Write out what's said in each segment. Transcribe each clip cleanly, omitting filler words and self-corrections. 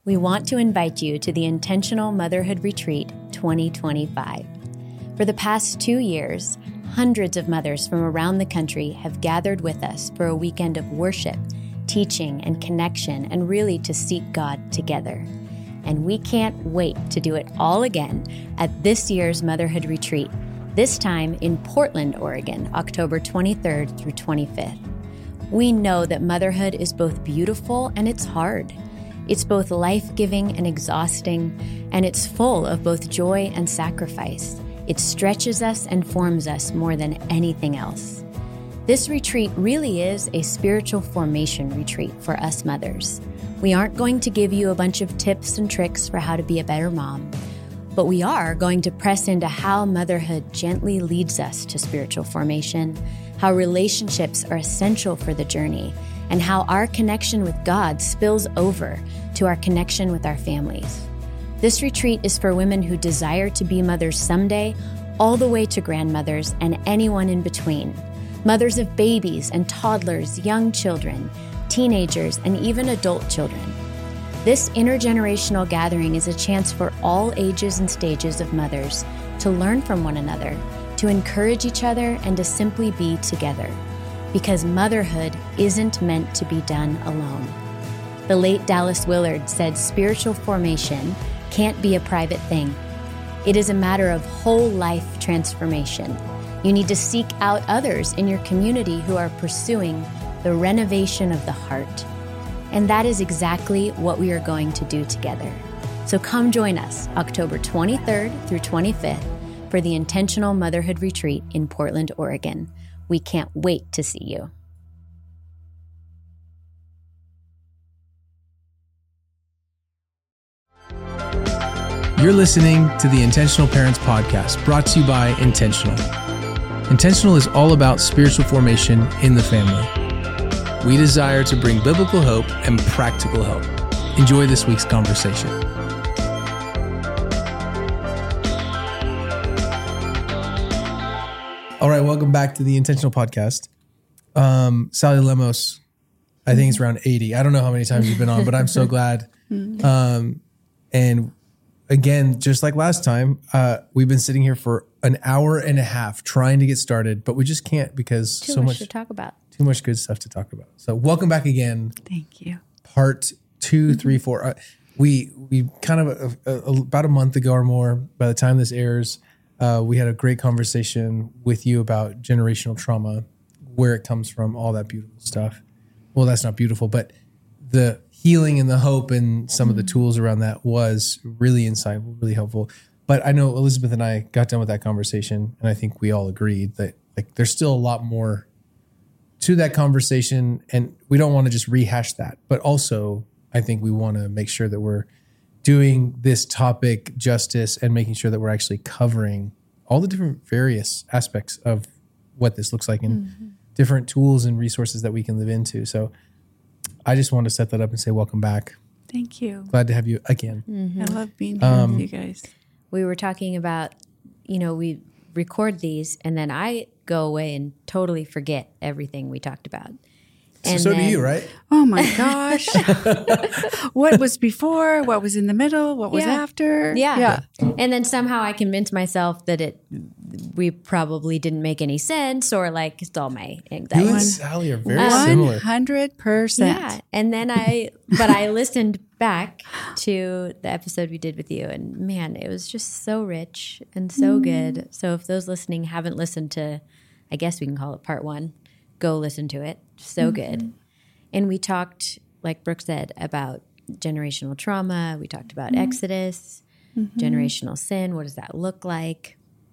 we want to invite you to the Intentional Motherhood Retreat 2025. For the past 2 years, hundreds of mothers from around the country have gathered with us for a weekend of worship, teaching, and connection, and really to seek God together. And we can't wait to do it all again at this year's Motherhood Retreat, this time in Portland, Oregon, October 23rd through 25th. We know that motherhood is both beautiful and it's hard. It's both life-giving and exhausting, and it's full of both joy and sacrifice. It stretches us and forms us more than anything else. This retreat really is a spiritual formation retreat for us mothers. We aren't going to give you a bunch of tips and tricks for how to be a better mom, but we are going to press into how motherhood gently leads us to spiritual formation, how relationships are essential for the journey, and how our connection with God spills over to our connection with our families. This retreat is for women who desire to be mothers someday, all the way to grandmothers and anyone in between. Mothers of babies and toddlers, young children, teenagers, and even adult children. This intergenerational gathering is a chance for all ages and stages of mothers to learn from one another, to encourage each other, and to simply be together. Because motherhood isn't meant to be done alone. The late Dallas Willard said spiritual formation can't be a private thing. It is a matter of whole life transformation. You need to seek out others in your community who are pursuing the renovation of the heart. And that is exactly what we are going to do together. So come join us October 23rd through 25th for the Intentional Motherhood Retreat in Portland, Oregon. We can't wait to see you. You're listening to the Intentional Parents Podcast, brought to you by Intentional. Intentional is all about spiritual formation in the family. We desire to bring biblical hope and practical help. Enjoy this week's conversation. All right, welcome back to the Intentional Podcast. Sally Lemos, I think it's around 80. I don't know how many times you've been on, but I'm so glad. And again, just like last time, we've been sitting here for an hour and a half trying to get started, but we just can't because Too much to talk about. Too much good stuff to talk about. So welcome back again. Thank you. Part 2, 3, 4. We kind of about a month ago or more, by the time this airs, we had a great conversation with you about generational trauma, where it comes from, all that beautiful stuff. Well, that's not beautiful, but the healing and the hope and some of the tools around that was really insightful, really helpful. But I know Elizabeth and I got done with that conversation, and I think we all agreed that like there's still a lot more to that conversation, and we don't want to just rehash that. But also, I think we want to make sure that we're doing this topic justice and making sure that we're actually covering all the different various aspects of what this looks like and different tools and resources that we can live into. So I just want to set that up and say welcome back. Thank you. Glad to have you again. I love being here with you guys. We were talking about, we record these and then I go away and totally forget everything we talked about. And so do you, right? Oh my gosh. What was before? What was in the middle? What was after? Yeah. And then somehow I convinced myself that we probably didn't make any sense, or like it's all my anxiety. You and Sally are very similar. 100%. Yeah. And then I listened back to the episode we did with you, and man, it was just so rich and so good. So if those listening haven't listened to, I guess we can call it part 1, go listen to it. So good. And we talked, like Brooke said, about generational trauma. We talked about Exodus, generational sin. What does that look like?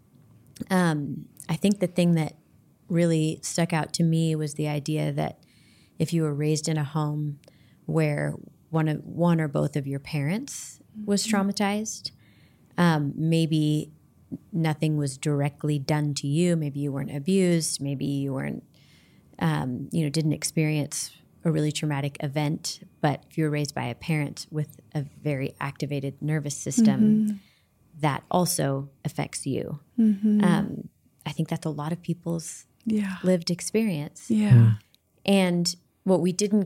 I think the thing that really stuck out to me was the idea that if you were raised in a home where one or both of your parents was traumatized, maybe nothing was directly done to you. Maybe you weren't abused. Maybe you weren't didn't experience a really traumatic event, but if you were raised by a parent with a very activated nervous system, that also affects you. I think that's a lot of people's lived experience. Yeah. And what we didn't get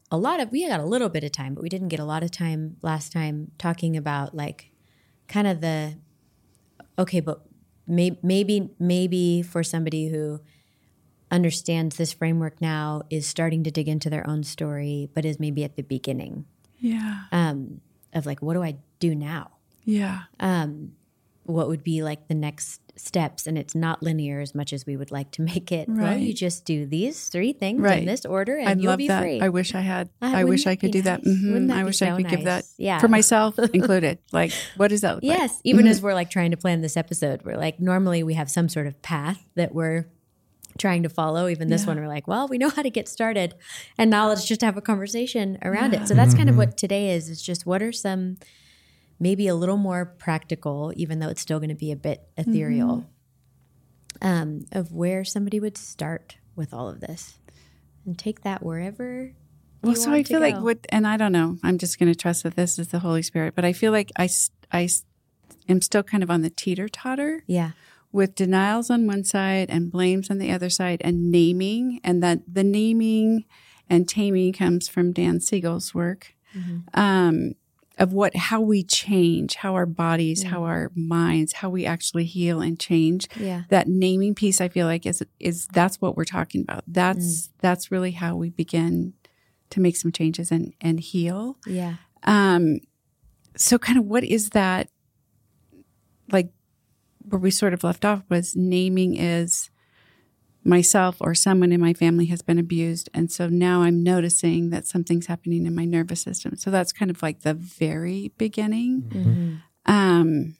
we got a little bit of time, but we didn't get a lot of time last time talking about like kind of but maybe for somebody who understands this framework now is starting to dig into their own story, but is maybe at the beginning. Yeah. Of like, what do I do now? Yeah. What would be like the next steps? And it's not linear as much as we would like to make it. Right. Well, you just do these 3 things Right. in this order and I'd you'll love be that. free. I wish I had. I wouldn't wish I that could be do that. nice? Mhm. Wouldn't that I be wish so I could give that nice? for myself included. Like, what does that look like? Yes. Even as we're like trying to plan this episode, we're like, normally we have some sort of path that we're trying to follow. Even this one, we're like, well, we know how to get started. And now let's just have a conversation around it. So that's kind of what today is. It's just what are some maybe a little more practical, even though it's still going to be a bit ethereal, of where somebody would start with all of this and take that wherever. Well, so I feel like and I don't know, I'm just going to trust that this is the Holy Spirit, but I feel like I am still kind of on the teeter-totter. Yeah. With denials on one side and blames on the other side and naming, and that the naming and taming comes from Dan Siegel's work, of how we change, how our bodies, how our minds, how we actually heal and change. Yeah. That naming piece, I feel like is that's what we're talking about. That's really how we begin to make some changes and heal. Yeah. So kind of what is that, like, where we sort of left off was naming is myself or someone in my family has been abused. And so now I'm noticing that something's happening in my nervous system. So that's kind of like the very beginning. And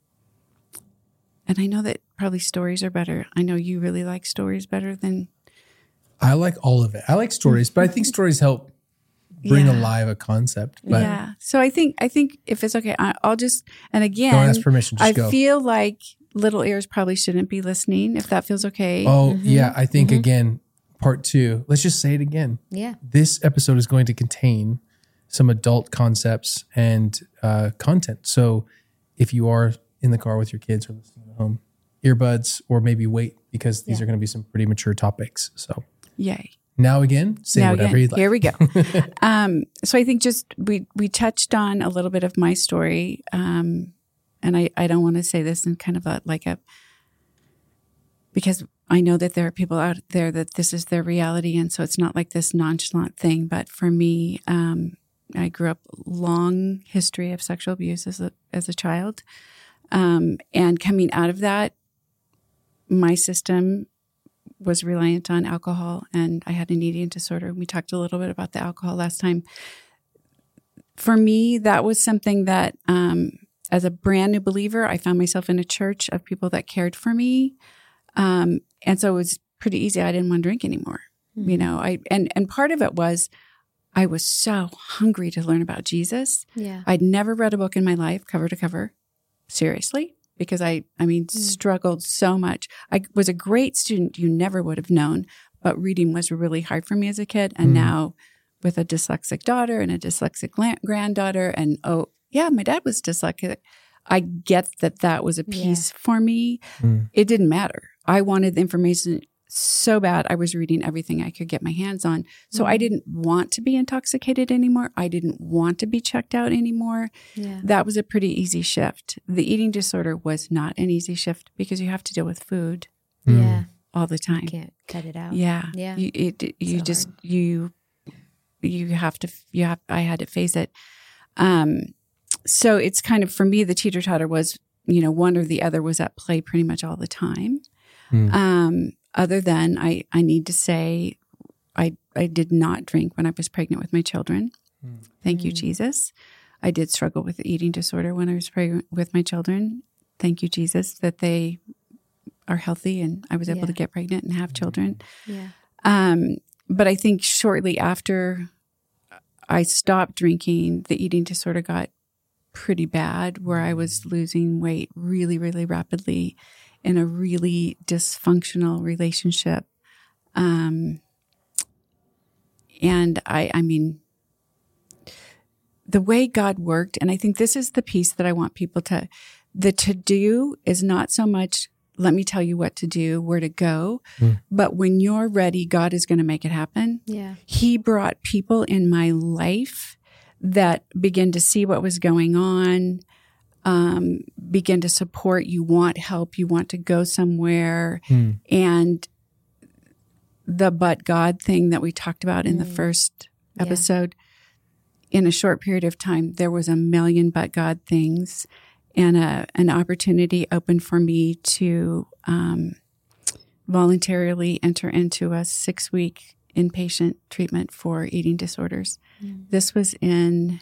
I know that probably stories are better. I know you really like stories better than. I like all of it. I like stories, but I think stories help bring alive a concept. But yeah. So I think if it's okay, I'll just, and again, don't ask permission, just I go. feel like little ears probably shouldn't be listening, if that feels okay. Oh, yeah. I think, again, part 2, let's just say it again. Yeah. This episode is going to contain some adult concepts and content. So if you are in the car with your kids or listening at home, earbuds, or maybe wait, because these are going to be some pretty mature topics. So Yay. now again, say whatever you'd like. Here we go. So I think just we touched on a little bit of my story, and I don't want to say this in kind of because I know that there are people out there that this is their reality, and so it's not like this nonchalant thing. But for me, I grew up long history of sexual abuse as a child, and coming out of that, my system was reliant on alcohol, and I had an eating disorder. We talked a little bit about the alcohol last time. For me, that was something that, as a brand new believer, I found myself in a church of people that cared for me. And so it was pretty easy. I didn't want to drink anymore. You know, and part of it was I was so hungry to learn about Jesus. Yeah. I'd never read a book in my life, cover to cover, seriously, because I struggled so much. I was a great student you never would have known, but reading was really hard for me as a kid. And now with a dyslexic daughter and a dyslexic granddaughter, and my dad was dyslexic. I get that was a piece for me. It didn't matter. I wanted the information so bad. I was reading everything I could get my hands on. So I didn't want to be intoxicated anymore. I didn't want to be checked out anymore. Yeah. That was a pretty easy shift. The eating disorder was not an easy shift because you have to deal with food Yeah. all the time. Can't cut it out. Yeah. Yeah. I had to face it. So it's kind of, for me, the teeter-totter was, one or the other was at play pretty much all the time. Other than I need to say, I did not drink when I was pregnant with my children. Thank you, Jesus. I did struggle with the eating disorder when I was pregnant with my children. Thank you, Jesus, that they are healthy and I was able to get pregnant and have children. Yeah. But I think shortly after I stopped drinking, the eating disorder got pretty bad, where I was losing weight really, really rapidly in a really dysfunctional relationship. And I mean, the way God worked, and I think this is the piece that I want people the to-do is not so much let me tell you what to do, where to go. But when you're ready, God is going to make it happen. Yeah. He brought people in my life that began to see what was going on, begin to support. You want help. You want to go somewhere. And the but God thing that we talked about in the first episode, in a short period of time, there was a million but God things, and an opportunity opened for me to voluntarily enter into a 6-week inpatient treatment for eating disorders. This was in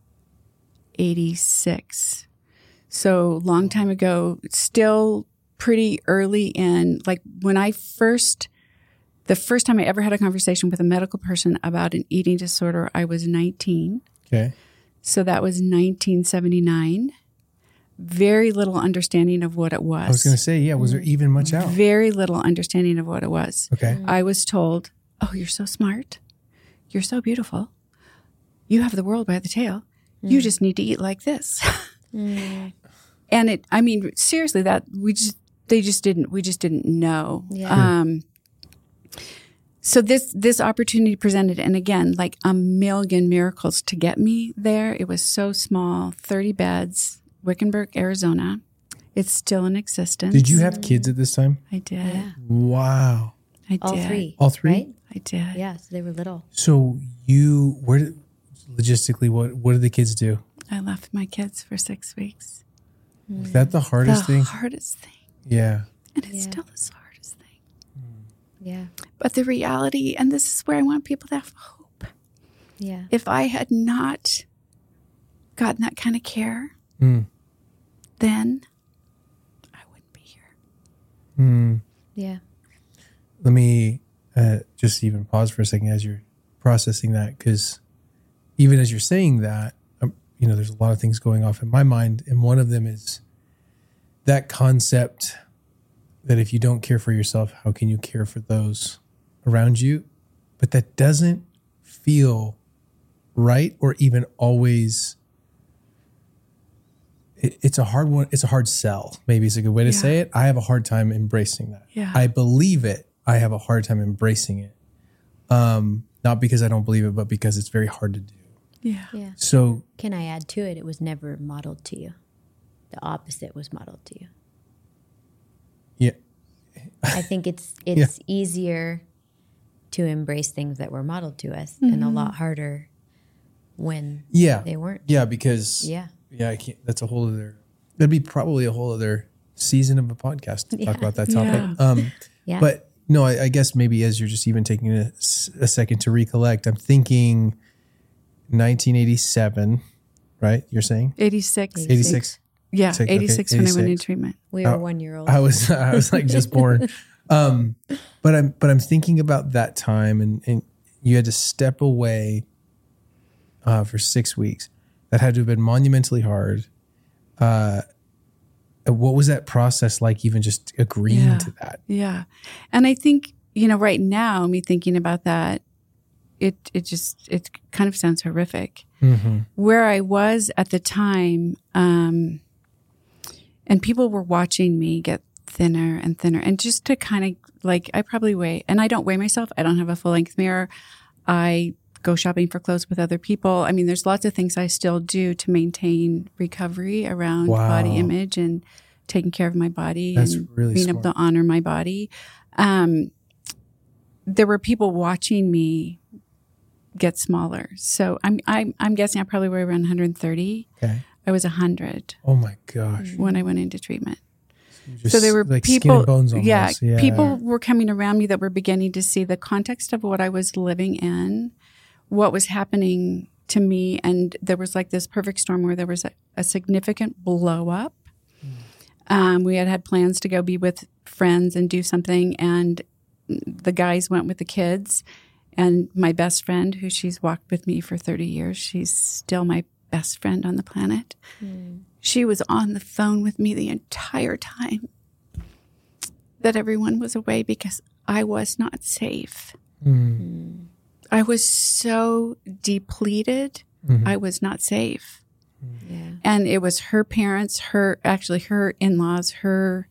86. So long time ago, still pretty early in, like when the first time I ever had a conversation with a medical person about an eating disorder, I was 19. Okay. So that was 1979. Very little understanding of what it was. I was going to say, was there even much out? Very little understanding of what it was. Okay. I was told, oh, you're so smart. You're so beautiful. You have the world by the tail. You just need to eat like this. And seriously, we just didn't know. Yeah. So this opportunity presented, and again, like a million miracles to get me there. It was so small, 30 beds, Wickenburg, Arizona. It's still in existence. Did you have kids at this time? I did. Yeah. Wow. I did. All three. All three? Right? I did. Yeah. So they were little. So logistically, what did the kids do? I left my kids for 6 weeks. Was that the hardest thing? The hardest thing. Yeah. And it's still the hardest thing. Yeah. But the reality, and this is where I want people to have hope. Yeah. If I had not gotten that kind of care, then I wouldn't be here. Yeah. Let me just even pause for a second as you're processing that, because even as you're saying that, there's a lot of things going off in my mind, and one of them is that concept that if you don't care for yourself, how can you care for those around you? But that doesn't feel right, or even always. It's a hard one. It's a hard sell. Maybe it's a good way to say it. I have a hard time embracing that. Yeah. I believe it. I have a hard time embracing it. Not because I don't believe it, but because it's very hard to do. Yeah. Yeah. So Can I add to it? It was never modeled to you. The opposite was modeled to you. yeah, I think it's easier to embrace things that were modeled to us, and a lot harder when they weren't. Yeah, because I can't. That's that'd be probably a whole other season of a podcast to talk about that topic. Yeah. But no, I guess maybe as you're just even taking a second to recollect, I'm thinking 1987, right? You're saying 86. 86. Yeah, Okay, 86 when I went 86. in treatment. We were 1 year old. I was like just born. But I'm thinking about that time, and you had to step away for 6 weeks. That had to have been monumentally hard. What was that process like, even just agreeing to that? Yeah. And I think, right now, me thinking about that, it kind of sounds horrific. Where I was at the time, and people were watching me get thinner and thinner, and just to kind of I probably weigh, and I don't weigh myself. I don't have a full length mirror. I go shopping for clothes with other people. I mean, there's lots of things I still do to maintain recovery around body image and taking care of my body. That's and really being smart. able to honor my body. There were people watching me get smaller. So I'm guessing I probably weigh around 130. Okay. I was 100 Oh my gosh. when I went into treatment. Just So there were like people, skin and bones almost. Yeah. people were coming around me that were beginning to see the context of what I was living in, what was happening to me. And there was like this perfect storm where there was a significant blow up. We had plans to go be with friends and do something. And the guys went with the kids. And my best friend, who she's walked with me for 30 years, she's still my best friend on the planet. She was on the phone with me the entire time that everyone was away because I was not safe. I was so depleted. I was not safe. Yeah. And it was her parents, her in-laws, her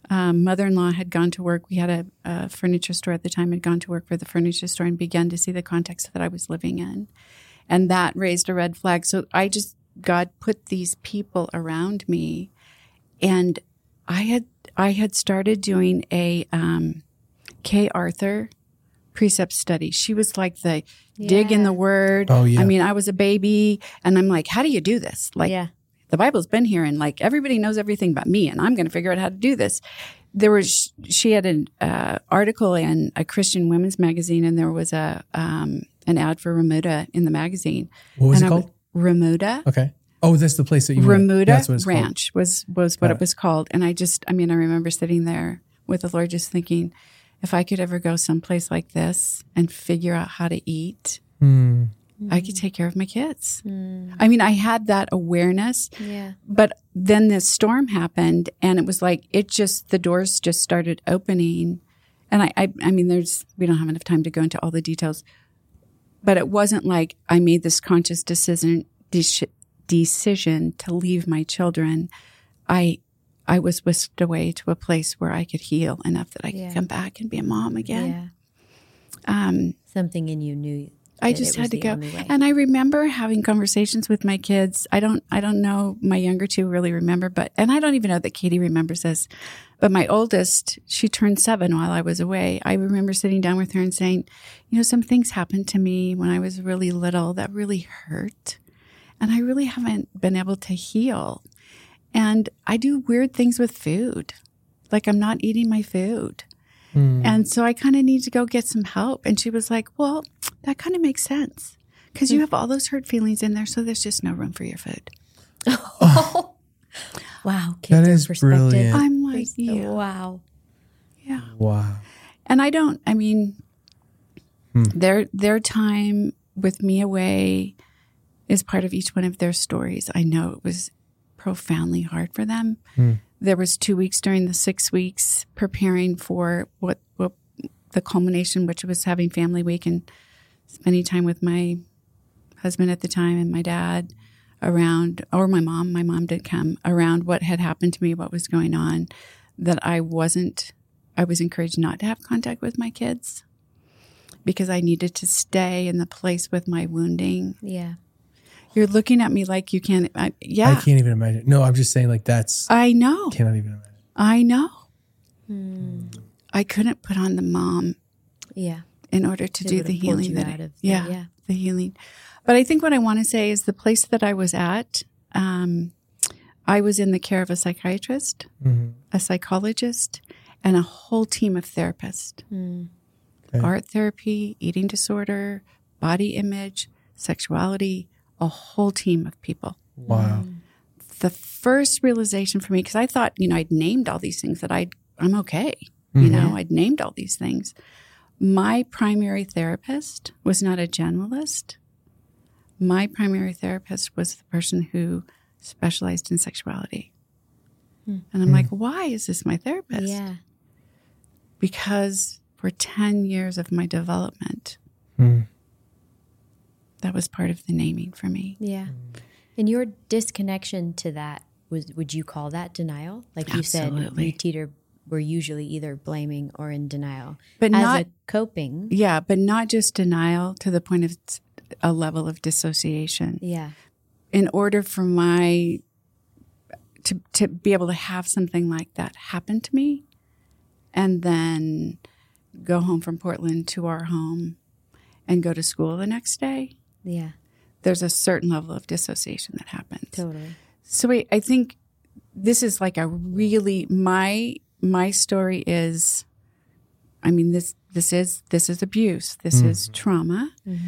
Mother-in-law had gone to work. We had a furniture store at the time, had gone to work for the furniture store and began to see the context that I was living in. And that raised a red flag. So God put these people around me, and I had started doing a Kay Arthur precept study. She was like the dig in the word. Oh, yeah. I mean, I was a baby, and I'm like, how do you do this? Like, the Bible's been here, and like everybody knows everything but me, and I'm going to figure out how to do this. She had an article in a Christian women's magazine, and there was an ad for Remuda in the magazine. What was it called? Remuda. Okay. Oh, that's the place that you Remuda went. Ranch was what it was called. And I remember sitting there with the Lord just thinking, if I could ever go someplace like this and figure out how to eat, I could take care of my kids. I mean, I had that awareness. Yeah. But then this storm happened, and it was like the doors just started opening. And I mean, we don't have enough time to go into all the details, but it wasn't like I made this conscious decision to leave my children. I was whisked away to a place where I could heal enough that I could come back and be a mom again. Yeah. Something in you knew. I just had to go. And I remember having conversations with my kids. I don't know. My younger two really remember, and I don't even know that Katie remembers this, but my oldest, she turned 7 while I was away. I remember sitting down with her and saying, some things happened to me when I was really little that really hurt. And I really haven't been able to heal. And I do weird things with food. Like I'm not eating my food. And so I kind of need to go get some help. And she was like, well, that kind of makes sense. Because you have all those hurt feelings in there. So there's just no room for your food. Oh. Wow. That is brilliant. I'm like, wow. Yeah. Wow. And their time with me away is part of each one of their stories. I know it was profoundly hard for them. There was 2 weeks during the 6 weeks preparing for what the culmination, which was having family week and spending time with my husband at the time and my dad around, or my mom. My mom did come around what had happened to me, what was going on, that I was encouraged not to have contact with my kids because I needed to stay in the place with my wounding. Yeah. You're looking at me like you can't. I can't even imagine. No, I'm just saying like that's. I know. Cannot even imagine. I know. I couldn't put on the mom. Yeah. In order to do the healing the healing. But I think what I want to say is the place that I was at, I was in the care of a psychiatrist, a psychologist, and a whole team of therapists. Okay. Art therapy, eating disorder, body image, sexuality, a whole team of people. Wow. The first realization for me, because I thought, I'd named all these things that I'm okay. I'd named all these things. My primary therapist was not a generalist. My primary therapist was the person who specialized in sexuality. And I'm like, why is this my therapist? Yeah. Because for 10 years of my development, that was part of the naming for me. Yeah. And your disconnection to that would you call that denial? Like you Absolutely. said, you, Teeter, were usually either blaming or in denial. But as not a coping. Yeah, but not just denial to the point of a level of dissociation. Yeah. In order for to be able to have something like that happen to me and then go home from Portland to our home and go to school the next day. Yeah. There's a certain level of dissociation that happens. Totally. So I think this is like a really, my story is, this is abuse. This is trauma.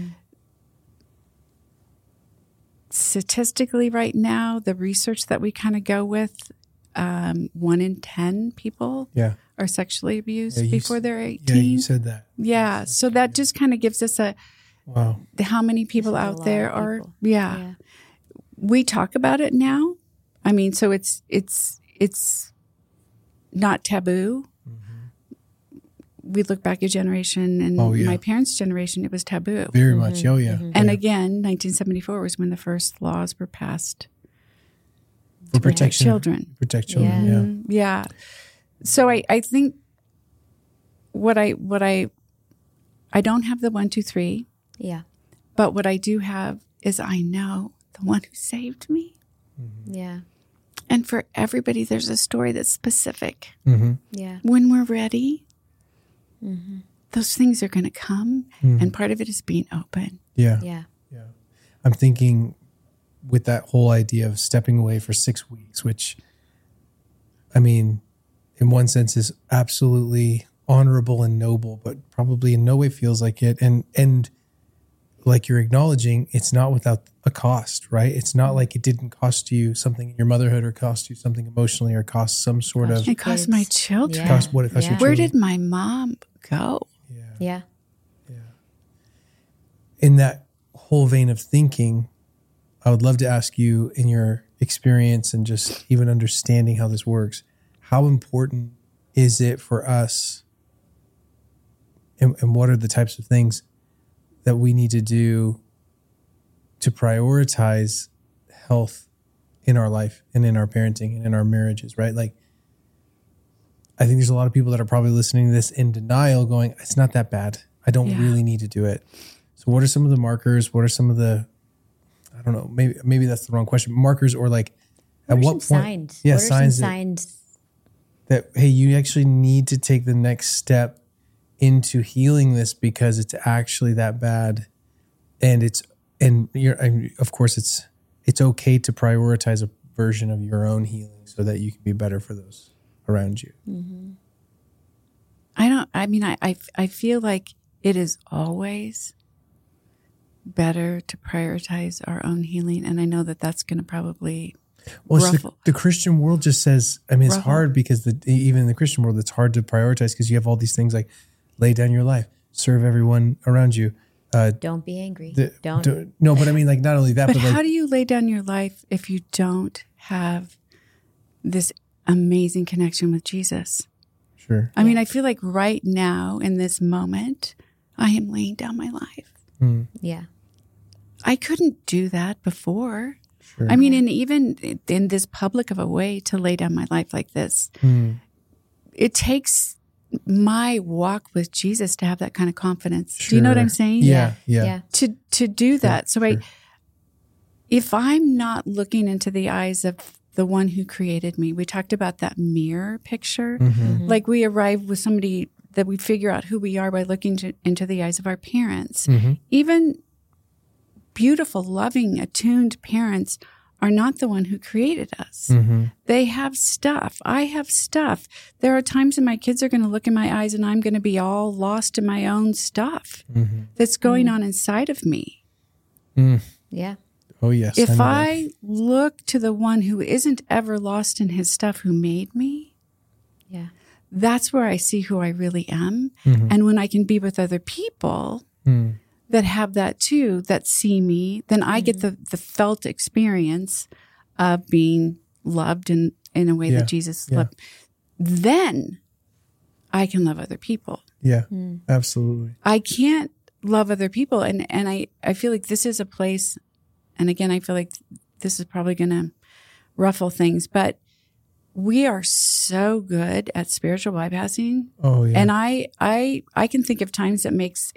Statistically right now, the research that we kind of go with, 1 in 10 people are sexually abused before they're 18. Yeah, you said that. Yeah. So that just kind of gives us how many people out there are. Yeah. We talk about it now. So it's not taboo. We look back a generation and my parents' generation, it was taboo. Very much. Oh, yeah. And again, 1974 was when the first laws were passed for protection children. Protect children, Yeah. So I think what I don't have the 1, 2, 3, Yeah. but what I do have is I know the one who saved me. Yeah. And for everybody, there's a story that's specific. Yeah. When we're ready, those things are going to come. And part of it is being open. Yeah. Yeah. Yeah. I'm thinking with that whole idea of stepping away for 6 weeks, which, I mean, in one sense is absolutely honorable and noble, but probably in no way feels like it. And like you're acknowledging, it's not without a cost, right? It's not like it didn't cost you something in your motherhood or cost you something emotionally or cost some sort of It cost my children. Yeah. cost what it cost your Where children. did my mom go? Yeah. In that whole vein of thinking, I would love to ask you, in your experience and just even understanding how this works, how important is it for us, and what are the types of things that we need to do to prioritize health in our life and in our parenting and in our marriages, right? Like, I think there's a lot of people that are probably listening to this in denial going, it's not that bad. I don't really need to do it. So what are some of the markers? What are some of the, I don't know, maybe that's the wrong question, markers, or like at what point? Signs? Yeah, what are signs some signs? that, hey, you actually need to take the next step into healing this because it's actually that bad. And of course it's okay to prioritize a version of your own healing so that you can be better for those around you. I feel like it is always better to prioritize our own healing. And I know that that's going to probably ruffle. The Christian world just says, I mean, it's Ruffle. hard because even in the Christian world, it's hard to prioritize because you have all these things like lay down your life, serve everyone around you. Don't be angry. No, but I mean, like, not only that, But but like, how do you lay down your life if you don't have this amazing connection with Jesus? sure. I mean, I feel like right now in this moment, I am laying down my life. Yeah. I couldn't do that before. Sure. I mean, and even in this public of a way to lay down my life like this, it takes my walk with Jesus to have that kind of confidence. Do you know what I'm saying? Yeah. To do that. So if I'm not looking into the eyes of the one who created me, we talked about that mirror picture. Like we arrive with somebody that we figure out who we are by looking into the eyes of our parents. Even beautiful, loving, attuned parents are not the one who created us. They have stuff. I have stuff. There are times when my kids are going to look in my eyes and I'm going to be all lost in my own stuff that's going on inside of me. Yeah. Oh, yes. If know that. I look to the one who isn't ever lost in his stuff, who made me, Yeah. that's where I see who I really am. And when I can be with other people that have that too, that see me, then I get the felt experience of being loved in a way that Jesus loved. Then I can love other people. Yeah, absolutely. I can't love other people. And I feel like this is a place, and again, I feel like this is probably going to ruffle things, but we are so good at spiritual bypassing. Oh, yeah. And I can think of times that makes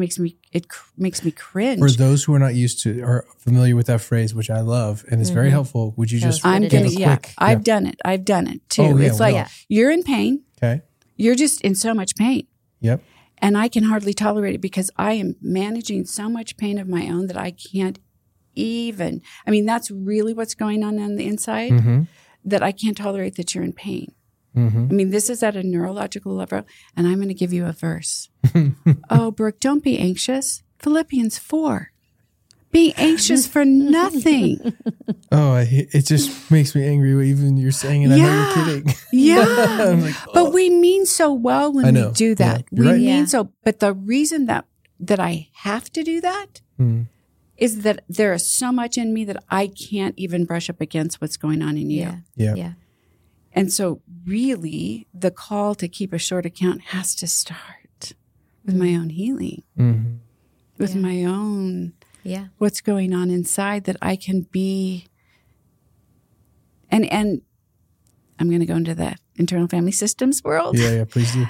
me cringe. For those who are not used to or familiar with that phrase, which I love, and it's very helpful, would you just I'm it give gonna, is. a yeah, quick? I've done it too. Oh, yeah, It's like you're in pain. Okay. You're just in so much pain. Yep. And I can hardly tolerate it because I am managing so much pain of my own that I can't even. I mean, that's really what's going on the inside, that I can't tolerate that you're in pain. I mean, this is at a neurological level, and I'm going to give you a verse. Oh, Brooke, don't be anxious. Philippians 4. Be anxious for nothing. Oh, it just makes me angry. Even you're saying it, I know you're kidding. Yeah. I'm like, But we mean so well when we do that. Yeah, you're We right. mean so. But the reason that I have to do that is that there is so much in me that I can't even brush up against what's going on in you. Yeah. Yeah. Yeah. And so really the call to keep a short account has to start with my own healing, with my own Yeah. what's going on inside, that I can be. And I'm going to go into the internal family systems world. Yeah, please do.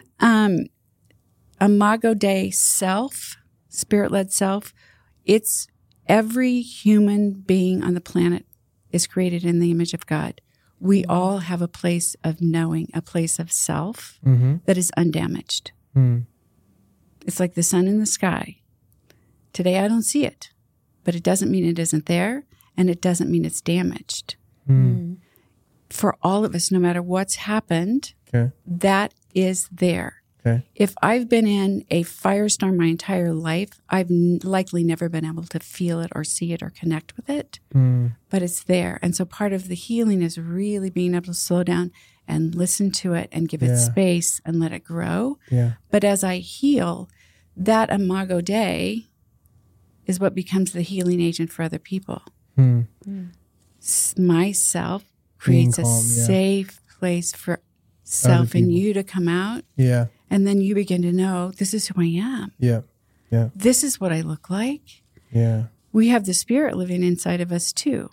Imago Dei self, spirit-led self, it's every human being on the planet is created in the image of God. We all have a place of knowing, a place of self that is undamaged. It's like the sun in the sky. Today I don't see it, but it doesn't mean it isn't there, and it doesn't mean it's damaged. For all of us, no matter what's happened, that is there. If I've been in a firestorm my entire life, I've likely never been able to feel it or see it or connect with it, but it's there. And so part of the healing is really being able to slow down and listen to it and give it space and let it grow. But as I heal, that Imago Dei is what becomes the healing agent for other people. Myself creates calm, a safe place for self and you to come out. And then you begin to know, this is who I am. This is what I look like. We have the Spirit living inside of us too.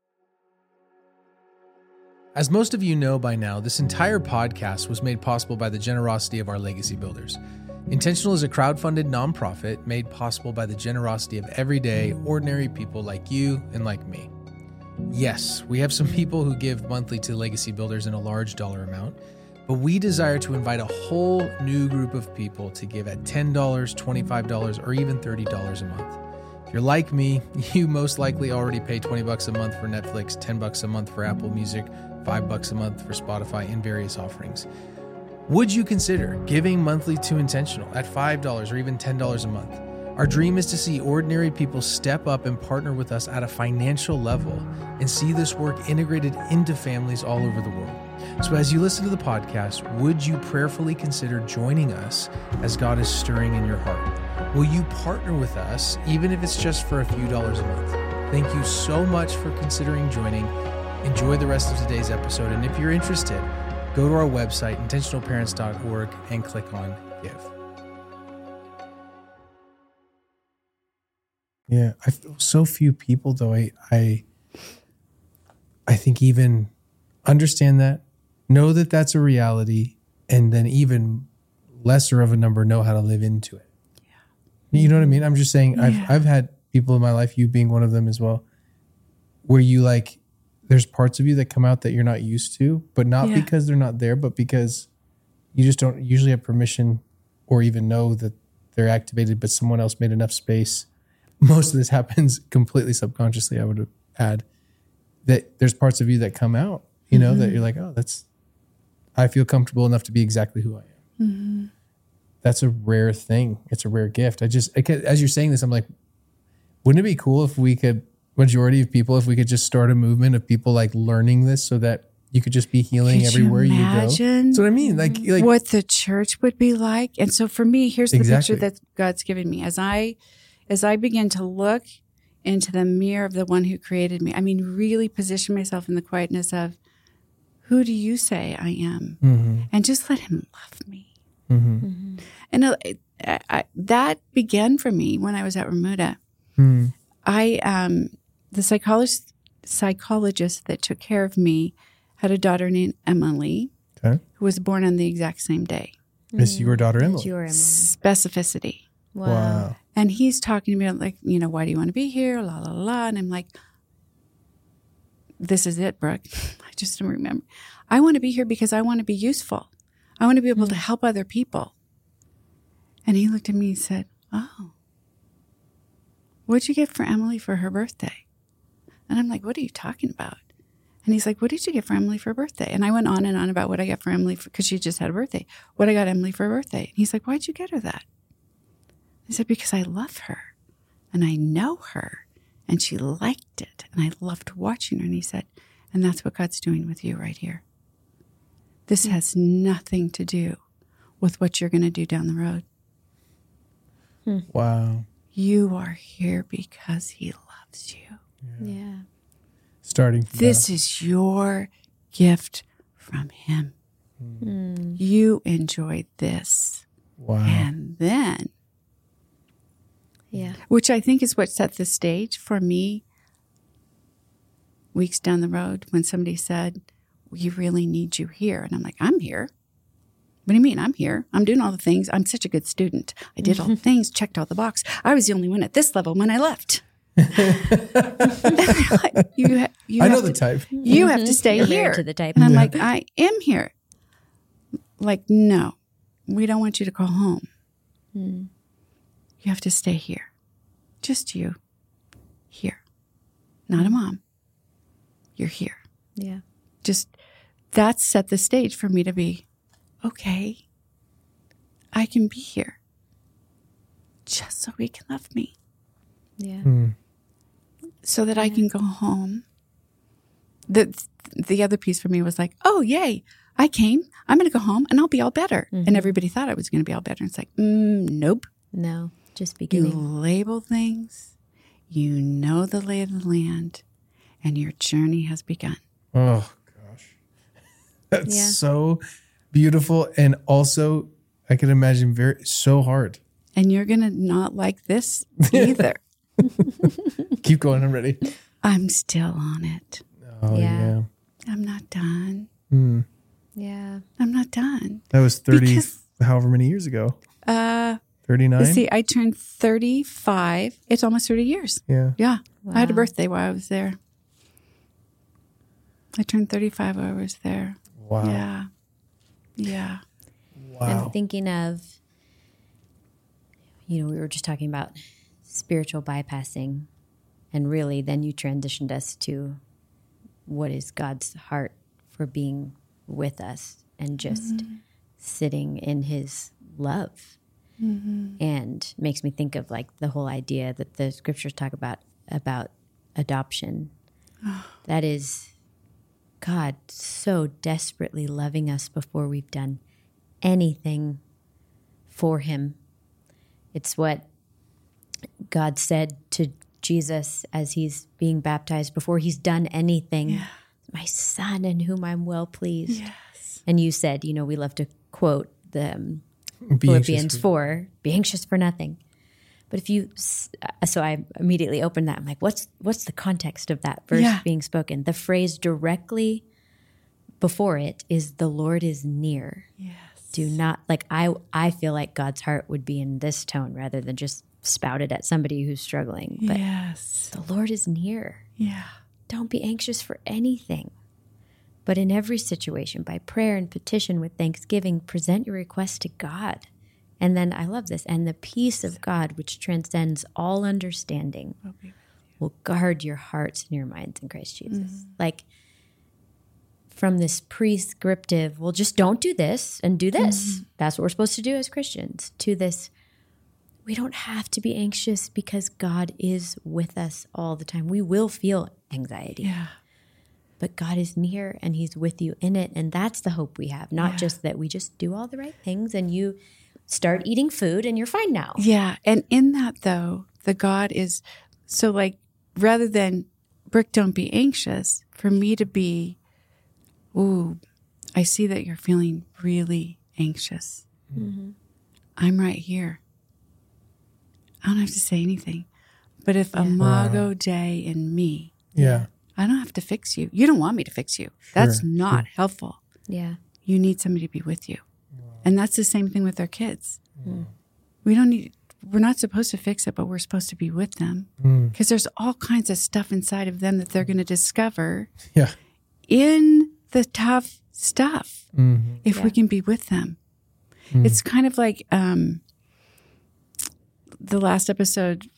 As most of you know by now, this entire podcast was made possible by the generosity of our legacy builders. Intentional is a crowdfunded nonprofit made possible by the generosity of everyday, ordinary people like you and like me. Yes, we have some people who give monthly to legacy builders in a large dollar amount, but we desire to invite a whole new group of people to give at $10, $25, or even $30 a month. If you're like me, you most likely already pay $20 a month for Netflix, $10 a month for Apple Music, $5 a month for Spotify, and various offerings. Would you consider giving monthly to Intentional at $5 or even $10 a month? Our dream is to see ordinary people step up and partner with us at a financial level and see this work integrated into families all over the world. So as you listen to the podcast, would you prayerfully consider joining us as God is stirring in your heart? Will you partner with us, even if it's just for a few dollars a month? Thank you so much for considering joining. Enjoy the rest of today's episode. And if you're interested, go to our website, intentionalparents.org, and click on Give. Yeah, I feel so few people, though, I think even understand that, know that that's a reality, and then even lesser of a number know how to live into it. You know what I mean? I'm just saying I've had people in my life, you being one of them as well, where you like, there's parts of you that come out that you're not used to, but not because they're not there, but because you just don't usually have permission or even know that they're activated, but someone else made enough space. Most of this happens completely subconsciously, I would add, that there's parts of you that come out, you know, that you're like, oh, I feel comfortable enough to be exactly who I am. That's a rare thing. It's a rare gift. As you're saying this, I'm like, wouldn't it be cool if we could, majority of people, if we could just start a movement of people like learning this so that you could just be healing everywhere you go? That's what I mean. Like what the church would be like. And so for me, here's the picture that God's given me. As I begin to look into the mirror of the one who created me, I mean, really position myself in the quietness of, who do you say I am? And just let him love me. And that began for me when I was at Remuda. The psychologist that took care of me had a daughter named Emily, who was born on the exact same day. It's your daughter, Emily. Specificity. Wow. And he's talking to me like, why do you want to be here? La, la, la. And I'm like, this is it, Brooke. I just don't remember. I want to be here because I want to be useful. I want to be able to help other people. And he looked at me and said, oh, what'd you get for Emily for her birthday? And I'm like, what are you talking about? And he's like, what did you get for Emily for her birthday? And I went on and on about what I got for Emily because she just had a birthday. What I got Emily for her birthday. And he's like, why'd you get her that? I said, because I love her and I know her and she liked it and I loved watching her. And he said, and that's what God's doing with you right here. This has nothing to do with what you're going to do down the road. Wow. You are here because he loves you. Yeah. Starting from this is your gift from him. You enjoy this. Wow. And then, which I think is what set the stage for me weeks down the road when somebody said, we really need you here. And I'm like, I'm here. What do you mean? I'm here. I'm doing all the things. I'm such a good student. I did all the things, checked all the box. I was the only one at this level when I left. I know the type. You have to stay You're here. married to the type. And I'm like, I am here. Like, no, we don't want you to go home. You have to stay here. Just you. Here. Not a mom. You're here. Yeah. Just that set the stage for me to be, okay, I can be here. Just so he can love me. Yeah. So that I can go home. The other piece for me was like, oh, yay, I came. I'm going to go home and I'll be all better. And everybody thought I was going to be all better. And it's like, nope. No, just You beginning. label things. You know the lay of the land. And your journey has begun. Oh gosh, that's Yeah. so beautiful, and also I can imagine so hard. And you're going to not like this either. Keep going. I'm ready. I'm still on it. Oh Yeah. yeah. I'm not done. Yeah. I'm not done. That was 30, Because- however many years ago. 39. See, I turned 35. It's almost 30 years. Yeah. Yeah. I had a Wow. birthday while I was there. I turned 35 while I was there. Wow. Yeah. Yeah. Wow. I'm thinking of, we were just talking about spiritual bypassing, and really then you transitioned us to what is God's heart for being with us and just sitting in his love. And makes me think of like the whole idea that the scriptures talk about adoption. That is God so desperately loving us before we've done anything for him. It's what God said to Jesus as he's being baptized before he's done anything. My son in whom I'm well pleased. Yes. And you said, we love to quote the Be Philippians anxious 4, be anxious for nothing. But so I immediately opened that. I'm like, what's the context of that verse Yeah. being spoken? The phrase directly before it is the Lord is near. Yes. Do not, like, I feel like God's heart would be in this tone rather than just spouted at somebody who's struggling. But Yes. the Lord is near. Yeah. Don't be anxious for anything. But in every situation, by prayer and petition with thanksgiving, present your requests to God. And then I love this. And the peace of God, which transcends all understanding, will guard your hearts and your minds in Christ Jesus. Like, from this prescriptive, well, just don't do this and do this. That's what we're supposed to do as Christians. To this, we don't have to be anxious because God is with us all the time. We will feel anxiety. Yeah. But God is near and he's with you in it. And that's the hope we have. Not Yeah. just that we just do all the right things and you start eating food and you're fine now. Yeah. And in that, though, the God is so like, rather than, Brooke, don't be anxious, for me to be, ooh, I see that you're feeling really anxious. I'm right here. I don't have to say anything. But if Imago Dei in me, Yeah. I don't have to fix you. You don't want me to fix you. That's not helpful. Yeah. You need somebody to be with you. And that's the same thing with our kids. We're not supposed to fix it, but we're supposed to be with them. Because there's all kinds of stuff inside of them that they're going to discover Yeah. in the tough stuff if we can be with them. It's kind of like the last episode,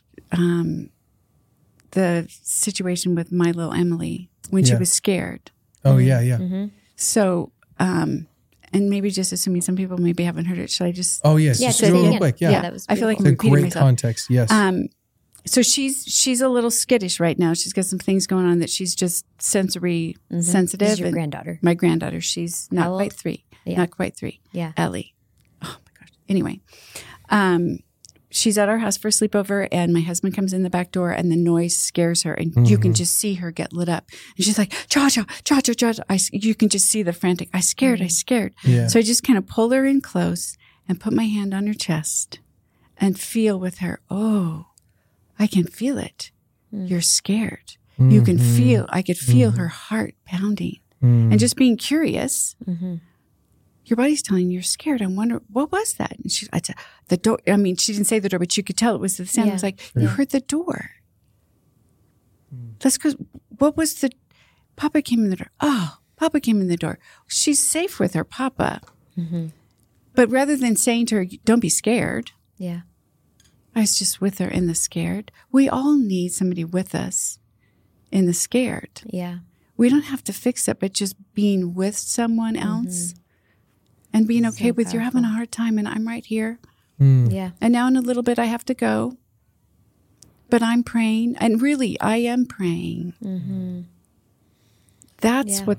the situation with my little Emily when she Yeah. was scared. Oh yeah. Yeah. So, and maybe just assuming some people maybe haven't heard it, should I just? Oh yes. Yeah, Just say do it it real again. quick. Yeah. Yeah, that was I feel like It's I'm a repeating great myself. context. Yes. So she's a little skittish right now. She's got some things going on that she's just sensory sensitive. This is your and granddaughter. My granddaughter. She's not How old? quite 3. Yeah. Not quite 3. Yeah. Ellie. Oh my gosh. Anyway, she's at our house for a sleepover, and my husband comes in the back door, and the noise scares her, and you can just see her get lit up, and she's like, "Cha cha cha cha cha." You can just see the frantic. I scared. Yeah. So I just kind of pull her in close and put my hand on her chest and feel with her. Oh, I can feel it. You're scared. You can feel. I could feel her heart pounding. And just being curious. Your body's telling you you're scared. I wonder, what was that? And I said, the door. I mean, she didn't say the door, but you could tell it was the sound. It was like, you heard the door. Let's go. What was the, Papa came in the door. Oh, Papa came in the door. She's safe with her Papa. But rather than saying to her, don't be scared. Yeah. I was just with her in the scared. We all need somebody with us in the scared. Yeah. We don't have to fix it, but just being with someone else and being okay with powerful. you're having a hard time and I'm right here. Yeah. And now in a little bit I have to go. But I'm praying. And really, I am praying. That's what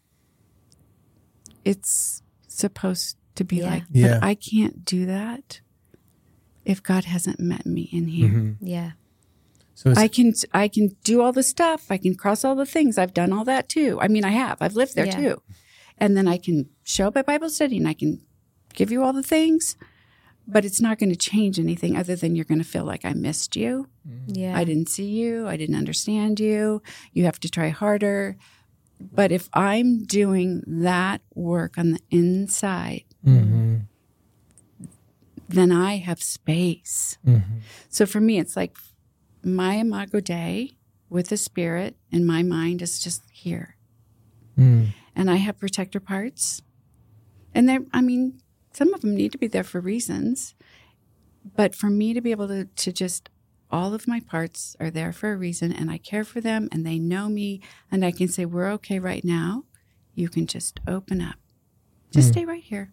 it's supposed to be like. Yeah. But I can't do that if God hasn't met me in here. Yeah. So I can do all the stuff. I can cross all the things. I've done all that too. I mean, I have. I've lived there too. And then I can show up at Bible study and I can give you all the things, but it's not going to change anything other than you're going to feel like I missed you. Yeah. I didn't see you. I didn't understand you. You have to try harder. But if I'm doing that work on the inside, then I have space. So for me, it's like my Imago Dei with the Spirit and my mind is just here. And I have protector parts. And some of them need to be there for reasons. But for me to be able to just, all of my parts are there for a reason and I care for them and they know me and I can say, we're okay right now. You can just open up. Just stay right here.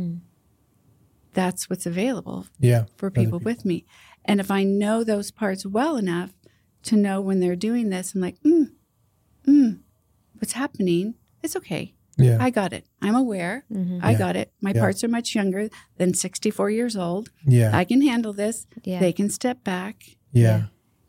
That's what's available for people with me. And if I know those parts well enough to know when they're doing this, I'm like, what's happening? It's okay. Yeah. I got it. I'm aware. I got it. My parts are much younger than 64 years old. Yeah. I can handle this. Yeah. They can step back. Yeah.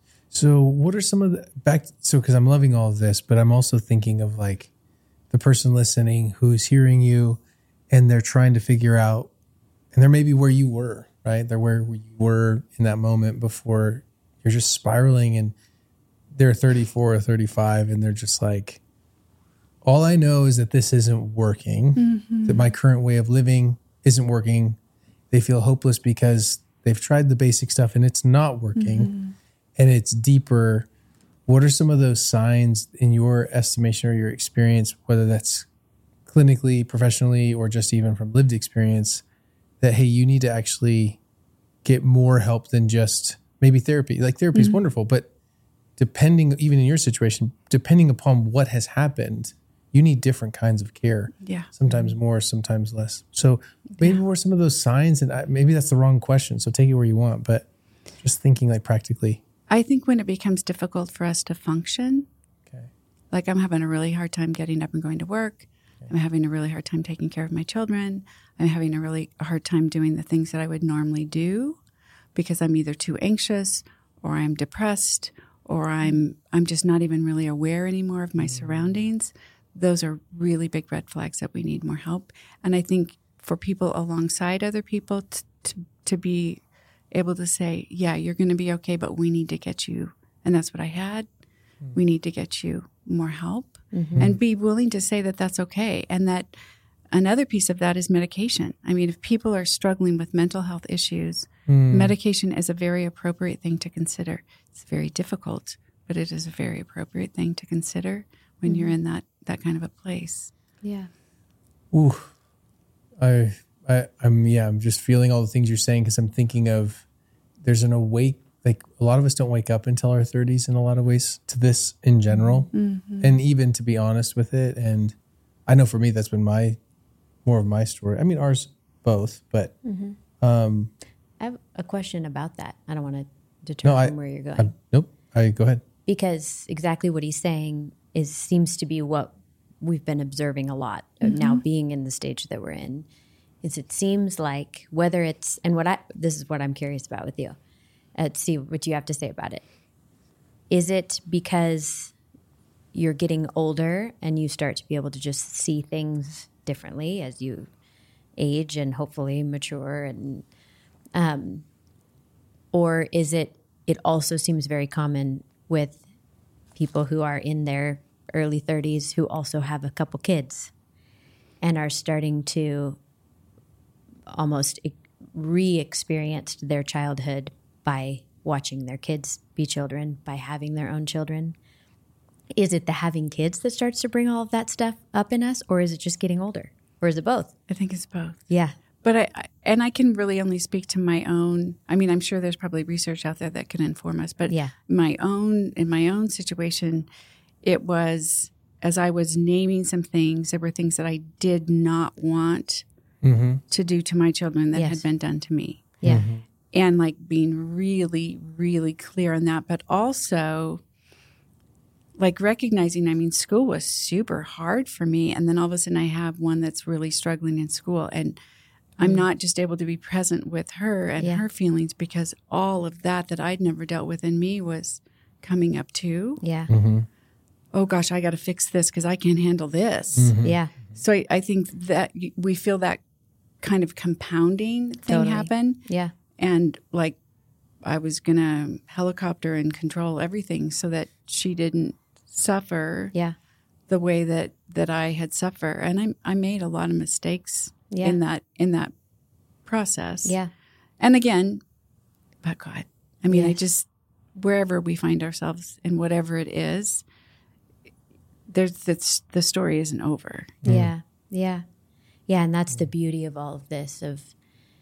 So what are some of the because I'm loving all of this, but I'm also thinking of like the person listening who's hearing you and they're trying to figure out, and they're maybe where you were, right? They're where you were in that moment before you're just spiraling and they're 34 or 35 and they're just like, all I know is that this isn't working, that my current way of living isn't working. They feel hopeless because they've tried the basic stuff and it's not working and it's deeper. What are some of those signs in your estimation or your experience, whether that's clinically, professionally, or just even from lived experience, that, hey, you need to actually get more help than just maybe therapy? Like therapy is wonderful, but depending, even in your situation, depending upon what has happened, you need different kinds of care. Yeah. Sometimes more, sometimes less. So maybe what are some of those signs? And maybe that's the wrong question, so take it where you want, but just thinking like practically. I think when it becomes difficult for us to function, Okay. like I'm having a really hard time getting up and going to work. I'm having a really hard time taking care of my children. I'm having a really hard time doing the things that I would normally do because I'm either too anxious or I'm depressed or I'm just not even really aware anymore of my surroundings. Those are really big red flags that we need more help. And I think for people alongside other people to be able to say, yeah, you're going to be okay, but we need to get you. And that's what I had. We need to get you more help and be willing to say that that's okay. And that another piece of that is medication. I mean, if people are struggling with mental health issues, medication is a very appropriate thing to consider. It's very difficult, but it is a very appropriate thing to consider when you're in that kind of a place. Yeah. Ooh, I'm just feeling all the things you're saying because I'm thinking of there's an like a lot of us don't wake up until our 30s in a lot of ways to this in general, and even to be honest with it. And I know for me that's been more of my story. I mean, ours both, but I have a question about that. I don't want to determine where you're going. Go ahead. Because exactly what he's saying seems to be what we've been observing a lot now, being in the stage that we're in. Is it seems like whether it's this is what I'm curious about with you. See what you have to say about it. Is it because you're getting older and you start to be able to just see things differently as you age and hopefully mature, and or is it also seems very common with people who are in their early 30s who also have a couple kids and are starting to almost re-experience their childhood by watching their kids be children, by having their own children. Is it the having kids that starts to bring all of that stuff up in us, or is it just getting older? Or is it both? I think it's both. Yeah. But I can really only speak to my own. I mean, I'm sure there's probably research out there that can inform us. But in my own situation, it was, as I was naming some things, there were things that I did not want to do to my children that had been done to me. Yeah. Mm-hmm. And like being really, really clear on that. But also like recognizing, I mean, school was super hard for me. And then all of a sudden I have one that's really struggling in school. And I'm not just able to be present with her and her feelings because all of that I'd never dealt with in me was coming up too. Yeah. Mm-hmm. Oh gosh, I got to fix this because I can't handle this. Mm-hmm. Yeah. So I think that we feel that kind of compounding thing happen. Yeah. And like I was going to helicopter and control everything so that she didn't suffer the way that I had suffered. And I made a lot of mistakes in that process. Yeah. And again, but God, I mean, I just, wherever we find ourselves in whatever it is, the story isn't over. Yeah. Yeah. Yeah. And that's the beauty of all of this, of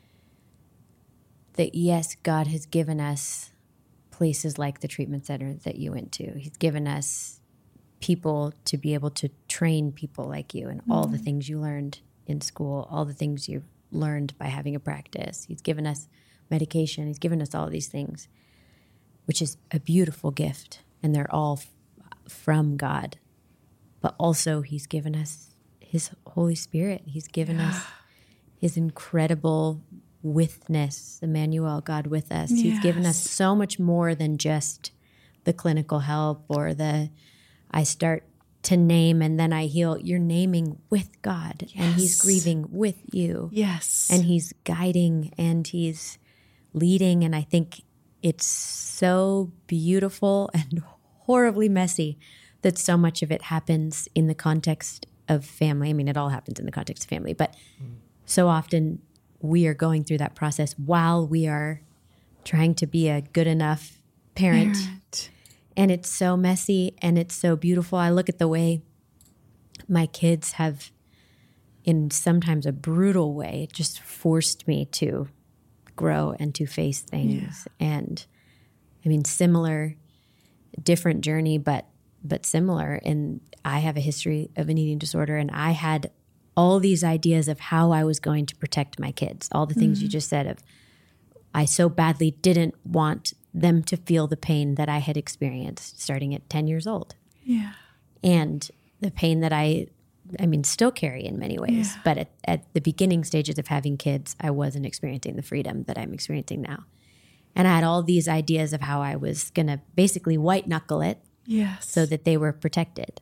that, yes, God has given us places like the treatment center that you went to. He's given us people to be able to train people like you and all the things you learned in school, all the things you've learned by having a practice. He's given us medication. He's given us all these things, which is a beautiful gift. And they're all from God. But also he's given us his Holy Spirit. He's given us his incredible withness, Emmanuel, God with us. Yes. He's given us so much more than just the clinical help or the I start to name and then I heal. You're naming with God and he's grieving with you. Yes. And he's guiding and he's leading. And I think it's so beautiful and horribly messy that so much of it happens in the context of family. I mean, it all happens in the context of family, but so often we are going through that process while we are trying to be a good enough parent. And it's so messy and it's so beautiful. I look at the way my kids have, in sometimes a brutal way, just forced me to grow and to face things. And I mean, similar, different journey, but similar. And I have a history of an eating disorder, and I had all these ideas of how I was going to protect my kids. All the things you just said of, I so badly didn't want them to feel the pain that I had experienced starting at 10 years old. Yeah. And the pain that I mean, still carry in many ways. Yeah. But at the beginning stages of having kids, I wasn't experiencing the freedom that I'm experiencing now. And I had all these ideas of how I was going to basically white knuckle it so that they were protected.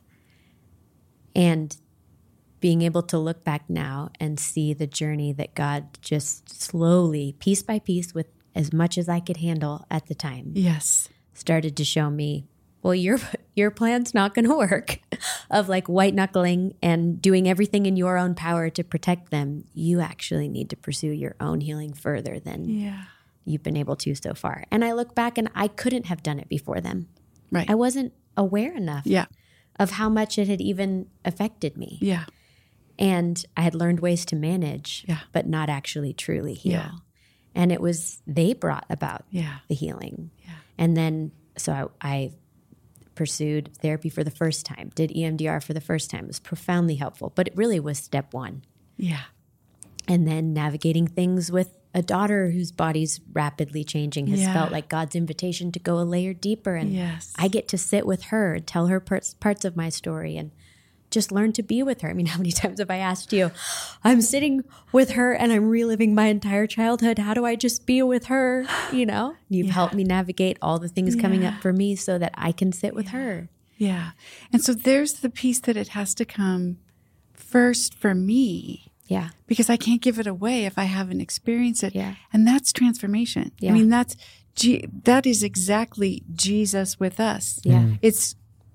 And being able to look back now and see the journey that God just slowly, piece by piece, with as much as I could handle at the time, started to show me, well, your plan's not going to work, of like white knuckling and doing everything in your own power to protect them. You actually need to pursue your own healing further than you've been able to so far. And I look back and I couldn't have done it before them. Right. I wasn't aware enough of how much it had even affected me. Yeah. And I had learned ways to manage, but not actually truly heal. Yeah. And it was, they brought about the healing. Yeah. And then, so I pursued therapy for the first time, did EMDR for the first time. It was profoundly helpful, but it really was step one. Yeah. And then navigating things with a daughter whose body's rapidly changing has felt like God's invitation to go a layer deeper. And I get to sit with her, tell her parts of my story, and just learn to be with her. I mean, how many times have I asked you, I'm sitting with her and I'm reliving my entire childhood. How do I just be with her? You know, you've helped me navigate all the things coming up for me so that I can sit with her. Yeah. And so there's the piece that it has to come first for me. Yeah. Because I can't give it away if I haven't experienced it. Yeah. And that's transformation. Yeah. I mean, that is exactly Jesus with us. Yeah. It's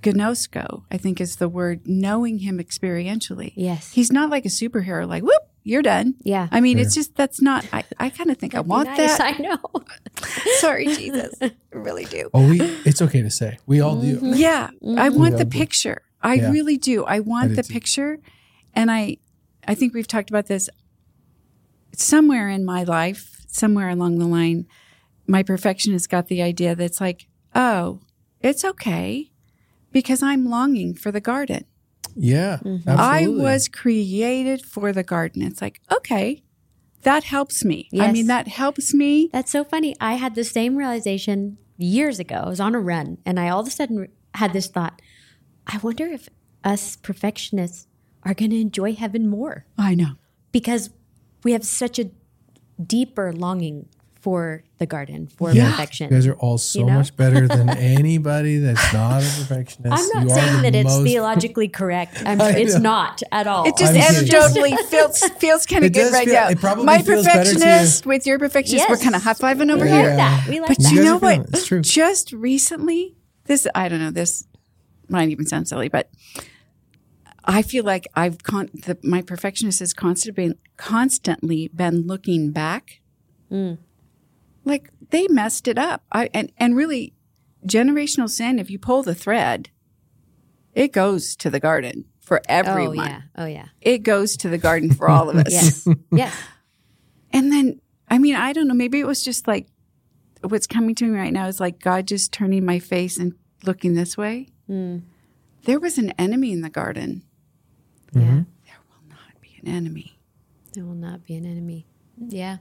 gnosko, I think is the word, knowing him experientially. Yes. He's not like a superhero, like, whoop, you're done. Yeah. I mean, it's just, that's not, I kind of think I want Nice, that. I know. Sorry, Jesus. I really do. Oh, it's okay to say. We all do. Yeah. I want the picture. I Yeah. really do. I want do the too. picture. And I think we've talked about this somewhere in my life, somewhere along the line. My perfectionist got the idea that it's like, oh, it's okay because I'm longing for the garden. Yeah. Mm-hmm. I Absolutely. was created for the garden. It's like, okay, that helps me. I Yes. mean, that helps me. That's so funny. I had the same realization years ago. I was on a run and I all of a sudden had this thought, I wonder if us perfectionists are going to enjoy heaven more I know. because we have such a deeper longing for the garden, for Yeah. perfection. You guys are all so You know? much better than anybody that's not a perfectionist. I'm not You are saying the that it's most- theologically correct. know. It's not at all. It just I'm kidding. anecdotally feels kind of It good does right feel- now. it probably My feels better to you. perfectionist with your perfectionist, we're Yes. kind of high-fiving over We here. like that. We like But that. you guys know are feeling what? it. It's true. Just recently, this might even sound silly, but I feel like my perfectionist has constantly been looking back. Like they messed it up. And really, generational sin, if you pull the thread, it goes to the garden for everyone. Oh yeah. It goes to the garden for all of us. Yes. Yes. And then, I mean, I don't know, maybe it was just like what's coming to me right now is like God just turning my face and looking this way. There was an enemy in the garden. Yeah. There will not be an enemy. There will not be an enemy. Yeah.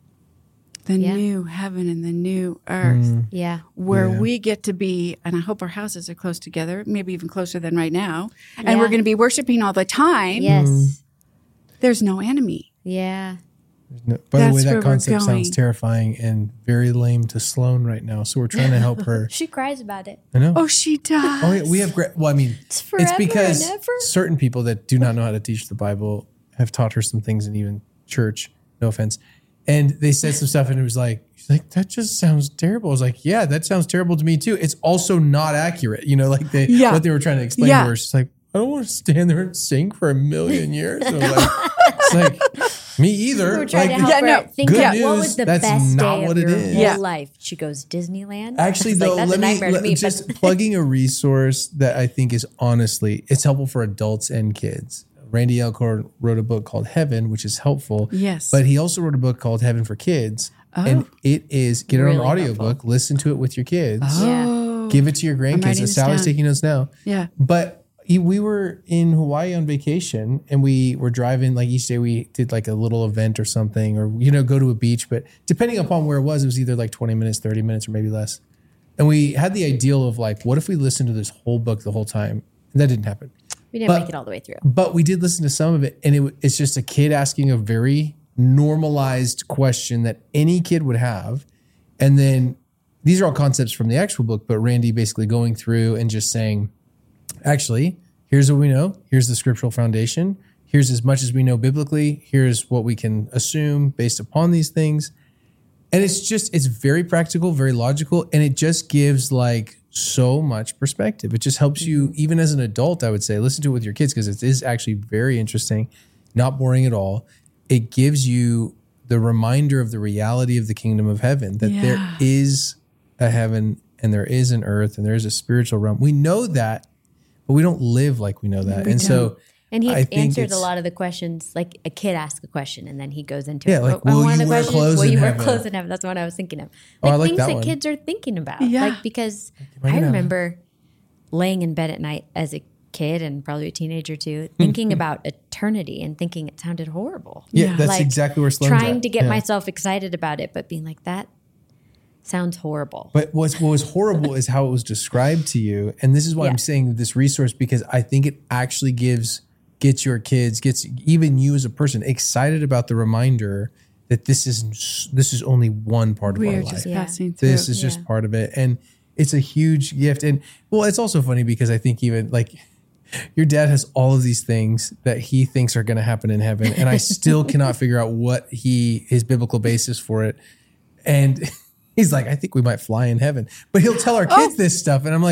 The Yeah. new heaven and the new earth Yeah. where Yeah. we get to be, and I hope our houses are close together, maybe even closer than right now. And Yeah. we're going to be worshiping all the time. Yes. There's no enemy. Yeah. No, by the That's way, where that we're concept going. sounds terrifying and very lame to Sloan right now. So we're trying to help her. She cries about it. I know. Oh, she does. Oh, yeah, we have great. Well, I mean, It's forever it's because and ever. certain people that do not know how to teach the Bible have taught her some things in even church. No offense. And they said some stuff, and it was like, she's like, that just sounds terrible. I was like, yeah, that sounds terrible to me too. It's also not accurate. You know, like what they were trying to explain to her. She's like, I don't want to stand there and sing for a million years. So like, it's like, me either. We're trying Like, to help her think good of what news, was the that's best not day what of it your is. whole Yeah. life. She goes, Disneyland? Actually, It's though, like, that's a nightmare to me. just but plugging a resource that I think is honestly, it's helpful for adults and kids. Randy Alcorn wrote a book called Heaven, which is helpful. Yes. But he also wrote a book called Heaven for Kids. And it is, get it on Really audiobook, listen to it with your kids, Oh. give it to your writing grandkids. this Sally's down. taking notes now. Yeah. But we were in Hawaii on vacation and we were driving, like each day we did like a little event or something, or, go to a beach. But depending upon where it was either like 20 minutes, 30 minutes, or maybe less. And we had the ideal of like, what if we listened to this whole book the whole time? And that didn't happen. we didn't make it all the way through. But we did listen to some of it. And it's just a kid asking a very normalized question that any kid would have. And then these are all concepts from the actual book, but Randy basically going through and just saying, actually, here's what we know. Here's the scriptural foundation. Here's as much as we know biblically. Here's what we can assume based upon these things. And it's very practical, very logical. And it just gives like so much perspective. It just helps you, even as an adult, I would say, listen to it with your kids because it is actually very interesting, not boring at all. It gives you the reminder of the reality of the kingdom of heaven, that there is a heaven and there is an earth and there is a spiritual realm. We know that, but we don't live like we know that. And he I think answered a it's- lot of the questions, like a kid asks a question and then he goes into Yeah, it. like, One will of you the wear questions, clothes will in you wear heaven? clothes in heaven? That's what I was thinking of. Oh, I Like like things that that one. kids are thinking about. Yeah. Like, because might I get remember laying in bed at night as a kid and probably a teenager too, thinking about eternity and thinking it sounded horrible. Yeah, that's Like, exactly where Sloan's trying at. to get Yeah. myself excited about it, but being like, that sounds horrible. But what was horrible is how it was described to you. And this is why I'm saying this resource, because I think it actually gets your kids, gets even you as a person excited about the reminder that this is only one part of We our are life. just passing through. This is just part of it. And it's a huge gift. And well, it's also funny because I think even like your dad has all of these things that he thinks are going to happen in heaven. And I still cannot figure out what his biblical basis for it. And he's like, I think we might fly in heaven, but he'll tell our kids this stuff. And I'm like,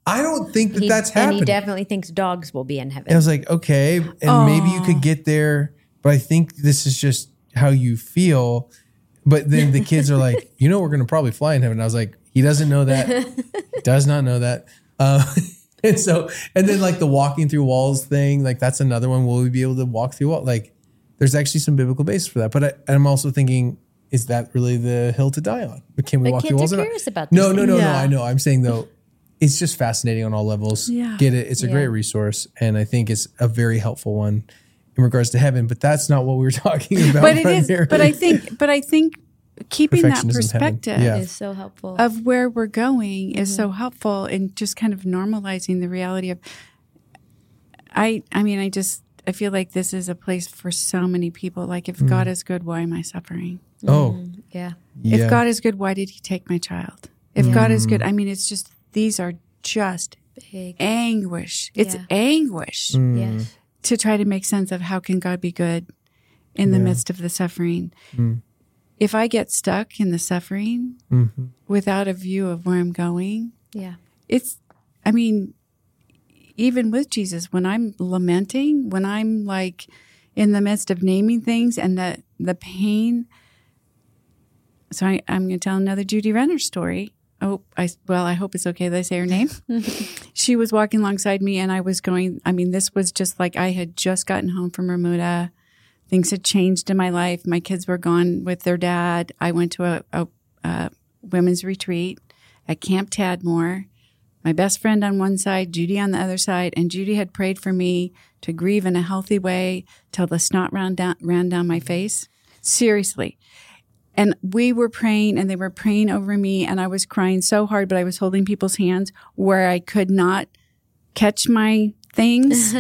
I don't think that that's And happening. he definitely thinks dogs will be in heaven. And I was like, okay, and maybe you could get there, but I think this is just how you feel. But then the kids are like, we're going to probably fly in heaven. And I was like, he doesn't know that. He does not know that. And then like the walking through walls thing, like that's another one. Will we be able to walk through walls? Like there's actually some biblical basis for that. But I'm also thinking, is that really the hill to die on? Can we The walk kids through walls? are curious about these No. things. Yeah. I know. I'm saying though, it's just fascinating on all levels. Yeah. Get it. It's a great resource. And I think it's a very helpful one in regards to heaven, but that's not what we were talking about. But it is. primarily. But I think keeping that Perfectionism in heaven. perspective Yeah. Is so helpful. of where we're going is so helpful in just kind of normalizing the reality of. I feel like this is a place for so many people. Like, if God is good, why am I suffering? Oh, Yeah. If God is good, why did He take my child? If God is good, it's just these are just Big. anguish. It's Yeah. anguish Yes. to try to make sense of how can God be good in the midst of the suffering. If I get stuck in the suffering without a view of where I'm going, Yeah. even with Jesus, when I'm lamenting, when I'm like in the midst of naming things and the pain. So I'm going to tell another Judy Renner story. I hope it's okay that I say her name. She was walking alongside me and I was going, this was just like I had just gotten home from Bermuda. Things had changed in my life. My kids were gone with their dad. I went to a women's retreat at Camp Tadmore. My best friend on one side, Judy on the other side, and Judy had prayed for me to grieve in a healthy way till the snot ran down my face. Seriously. And we were praying and they were praying over me and I was crying so hard, but I was holding people's hands where I could not catch my things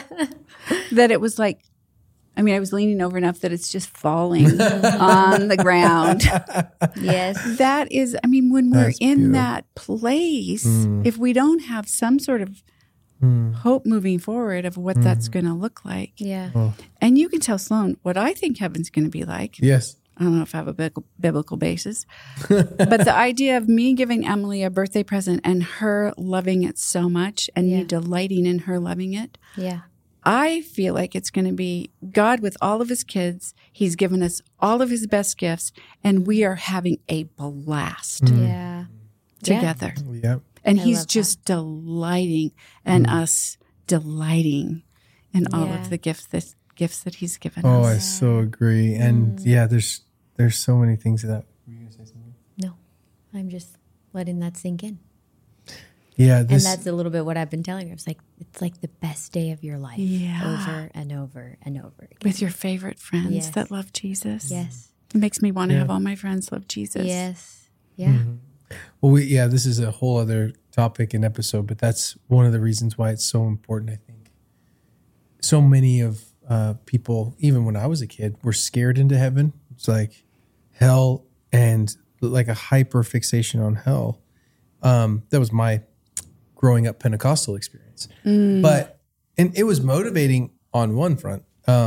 that it was like, I was leaning over enough that it's just falling on the ground. Yes. That is, when we're That's in beautiful. that place, if we don't have some sort of hope moving forward of what that's going to look like. Yeah. And you can tell Sloan what I think heaven's going to be like. yes. I don't know if I have a biblical basis, but the idea of me giving Emily a birthday present and her loving it so much and me delighting in her loving it, Yeah. I feel like it's going to be God with all of His kids. He's given us all of His best gifts, and we are having a blast Yeah. together. Yep. And I He's love just delighting, and us delighting in all Yeah. of the gifts that He's given Oh, us. I so agree. And there's so many things that. Were you going to say something? No, I'm just letting that sink in. Yeah. And that's a little bit what I've been telling her. It's like the best day of your life. Yeah. Over and over and over again. With your favorite friends Yes. that love Jesus. Yes. It makes me want to have all my friends love Jesus. Yes. Yeah. Well, this is a whole other topic and episode, but that's one of the reasons why it's so important, I think. So many of people, even when I was a kid, were scared into heaven. It's like hell and like a hyper fixation on hell. That was my growing up Pentecostal experience. And it was motivating on one front.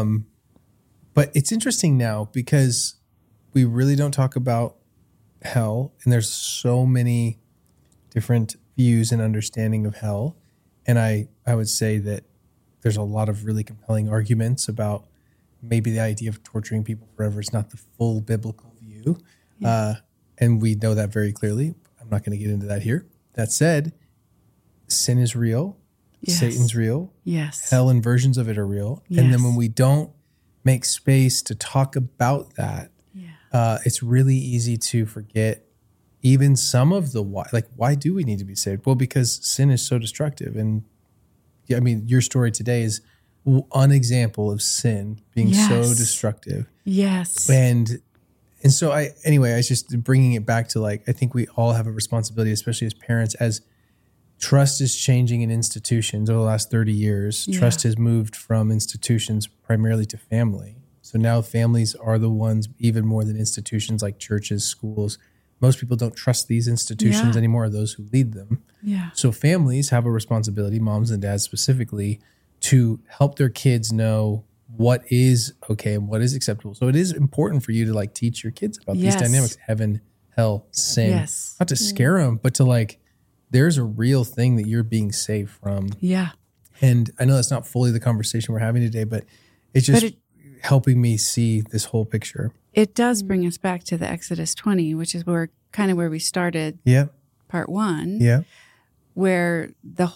But it's interesting now because we really don't talk about hell, and there's so many different views and understanding of hell. And I would say that there's a lot of really compelling arguments about maybe the idea of torturing people forever is not the full biblical view. And we know that very clearly. I'm not going to get into that here. That said, sin is real. Yes. Satan's real. Yes. Hell and versions of it are real. Yes. And then when we don't make space to talk about that, it's really easy to forget even some of the why. Like, why do we need to be saved? Well, because sin is so destructive. And your story today is an example of sin being so destructive. Yes. And so I was just bringing it back to I think we all have a responsibility, especially as parents, as trust is changing in institutions over the last 30 years. Yeah. Trust has moved from institutions primarily to family. So now families are the ones even more than institutions like churches, schools. Most people don't trust these institutions anymore, those who lead them. Yeah. So families have a responsibility, moms and dads specifically, to help their kids know what is okay and what is acceptable. So it is important for you to teach your kids about these dynamics, heaven, hell, sin, not to scare them, but to there's a real thing that you're being saved from. Yeah. And I know that's not fully the conversation we're having today, but it's just helping me see this whole picture. It does bring us back to the Exodus 20, which is where we started. Yeah. Part 1. Yeah. Where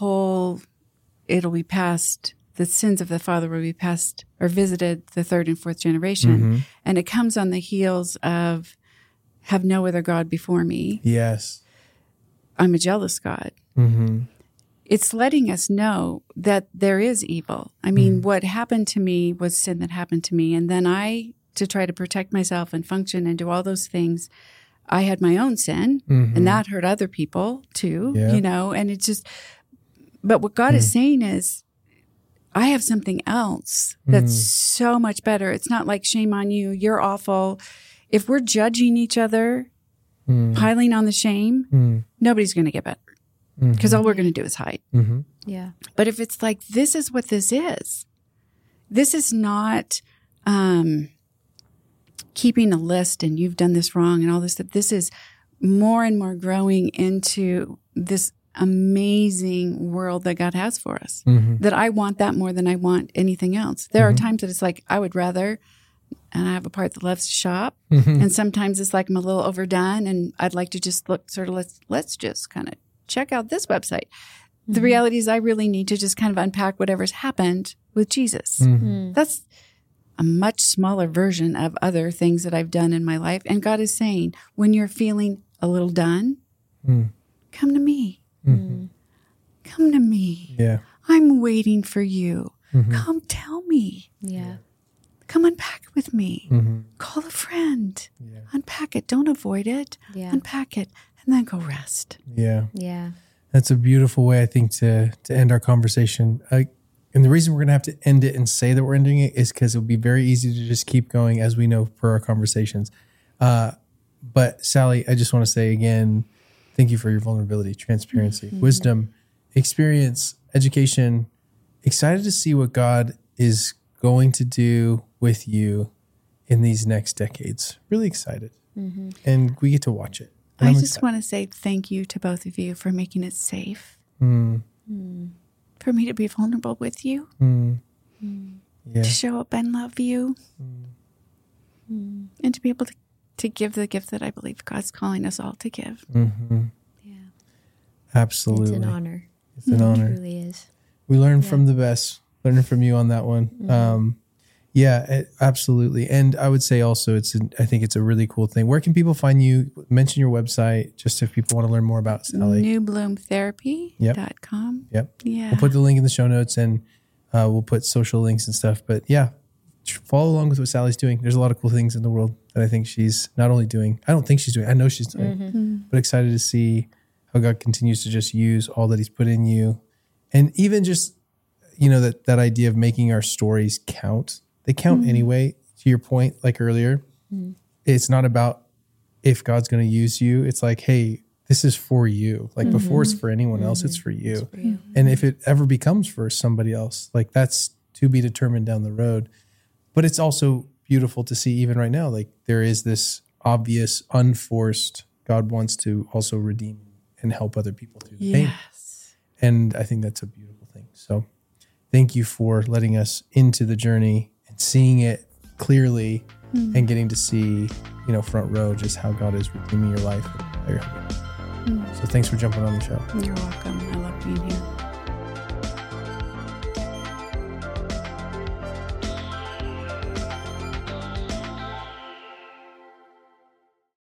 it'll be past, the sins of the father will be past or visited the third and fourth generation. Mm-hmm. And it comes on the heels of have no other God before me. Yes. I'm a jealous God. Mm-hmm. It's letting us know that there is evil. I mean, what happened to me was sin that happened to me. And then to try to protect myself and function and do all those things, I had my own sin, and that hurt other people too, and it's just, but what God is saying is, I have something else that's so much better. It's not like shame on you, you're awful. If we're judging each other, piling on the shame, nobody's going to get better because all we're going to do is hide. Mm-hmm. Yeah. But if it's like, this is what this is not keeping a list and you've done this wrong and all this stuff. This is more and more growing into this amazing world that God has for us, that I want that more than I want anything else. There are times that it's like, I would rather, and I have a part that loves to shop. And sometimes it's like I'm a little overdone and I'd like to just look sort of, let's just kind of check out this website. The reality is I really need to just kind of unpack whatever's happened with Jesus. That's a much smaller version of other things that I've done in my life. And God is saying, when you're feeling a little done, come to me. Come to me. Yeah. I'm waiting for you. Come tell me. Yeah. Come unpack it with me. Call a friend. Yeah. Unpack it. Don't avoid it. Yeah. Unpack it. And then go rest. Yeah. Yeah. That's a beautiful way, I think, to end our conversation. And the reason we're going to have to end it and say that we're ending it is because it'll be very easy to just keep going, as we know per our conversations. But Sally, I just want to say again, thank you for your vulnerability, transparency, wisdom, experience, education. Excited to see what God is going to do with you in these next decades. Really excited. And we get to watch it. And I I'm just want to say thank you to both of you for making it safe. For me to be vulnerable with you, Yeah. to show up and love you, and to be able to give the gift that I believe God's calling us all to give. Yeah. Absolutely. It's an honor. It's an honor. It really is. We learn from the best, learning from you on that one. Absolutely. And I would say also, I think it's a really cool thing. Where can people find you? Mention your website, just if people want to learn more about Sally. NewBloomTherapy.com. Yep. Yeah. We'll put the link in the show notes and we'll put social links and stuff. But yeah, follow along with what Sally's doing. There's a lot of cool things in the world that I think she's not only doing, I don't think she's doing, I know she's doing, but excited to see how God continues to just use all that he's put in you. And even just, that idea of making our stories count. They count anyway, to your point, like earlier. It's not about if God's going to use you. It's like, hey, this is for you. Like before it's for anyone else, it's for you. And if it ever becomes for somebody else, like that's to be determined down the road. But it's also beautiful to see even right now, like there is this obvious, unforced, God wants to also redeem and help other people through the pain. And I think that's a beautiful thing. So thank you for letting us into the journey and seeing it clearly and getting to see, front row, just how God is redeeming your life. So thanks for jumping on the show. You're welcome. I love being here.